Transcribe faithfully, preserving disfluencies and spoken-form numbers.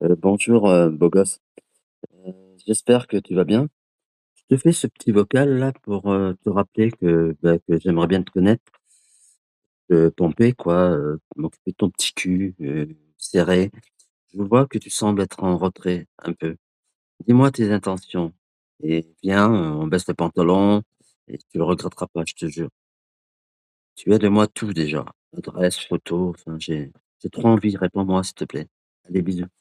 Heu, bonjour, heu, beau gosse. Heu, j'espère que tu vas bien. Je te fais ce petit vocal là pour, heu, te rappeler que, bah, que j'aimerais bien te connaître, te pomper quoi, heu, m'occuper de ton petit cul, heu, serré. Je vois que tu sembles être en retrait un peu. Dis-moi tes intentions et viens, heu, on baisse le pantalon et tu le regretteras pas, je te jure. Tu as de moi tout déjà, adresse, photo, enfin j'ai j'ai trop envie, réponds-moi s'il te plaît. Allez bisous.